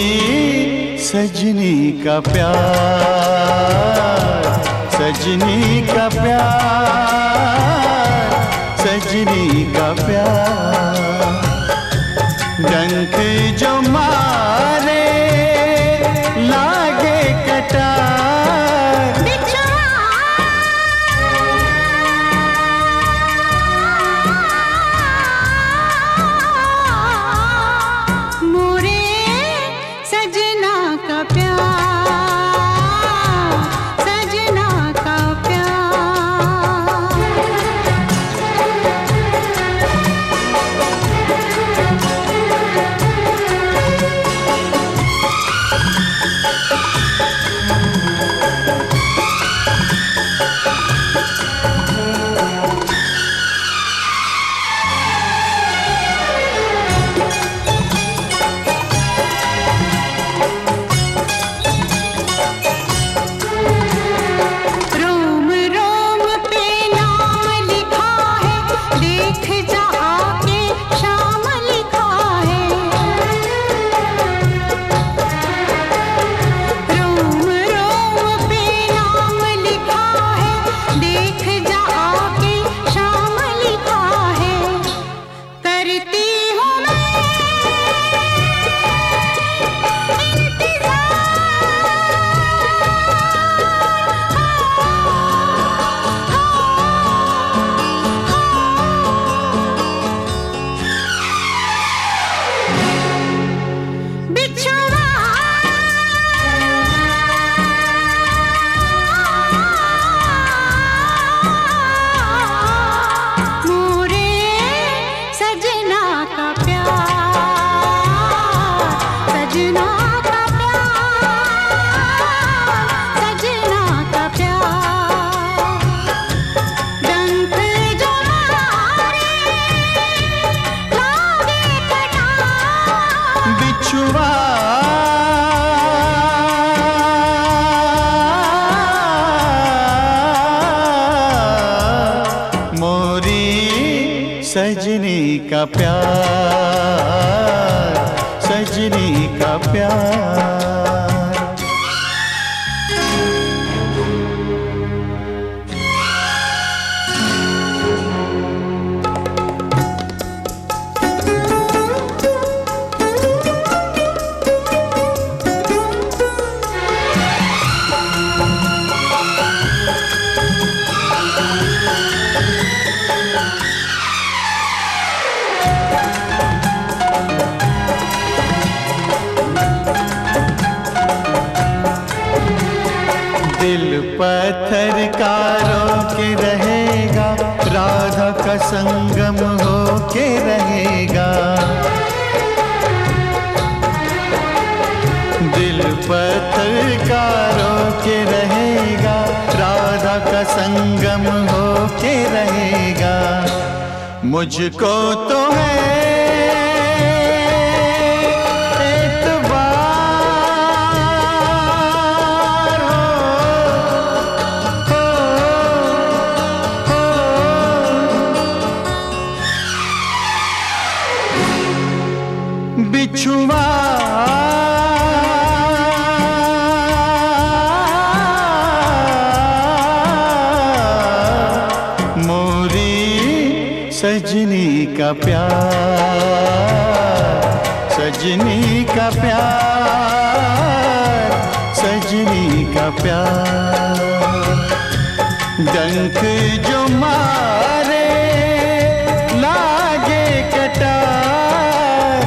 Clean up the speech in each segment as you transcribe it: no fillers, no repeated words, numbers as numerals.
सजनी का प्यार, सजनी का प्यार, सजनी का प्यार। डंक जो मारे लागे कटार, मोरे सजना का प्यार, सजना का प्यार। रोम रोम पे नाम लिखा है, देख जा आके शाम लिखा है। रोम रोम पे नाम लिखा है, देख जा आके शाम लिखा है। करती हूँ मैं बिछुआ मोरे सजना का प्यार, सजना का प्यार, सजना का प्यार। डंक जो मारे लागे कटार, बिछुआ मोरी सजनी का प्यार, सजनी का प्यार। दिल पत्थर का रोके रहेगा, राधा का संगम होके रहेगा। दिल पत्थर का रोके रहेगा, राधा का संगम होके रहेगा। मुझको तो है बिछुआ मोरी सजनी का प्यार, सजनी का प्यार, सजनी का प्यार। डंक जो मारे लागे कटार,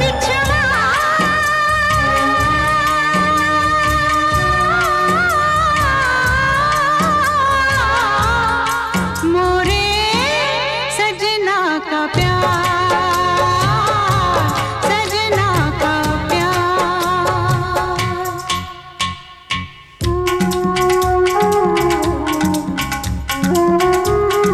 मोरे सजना का प्यार, सजना का प्यार।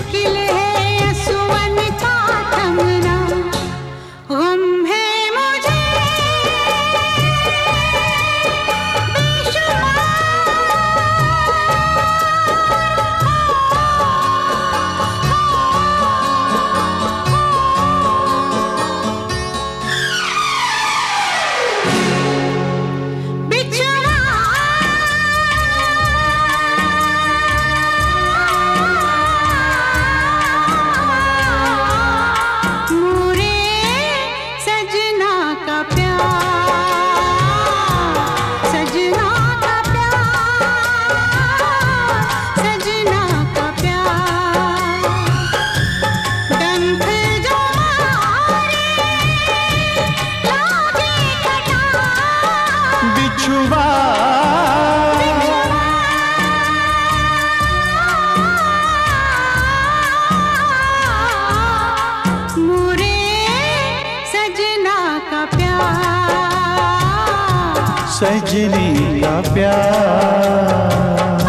मुश्किल है असुवन का थमना, गम है मुझे सजनी का प्यार।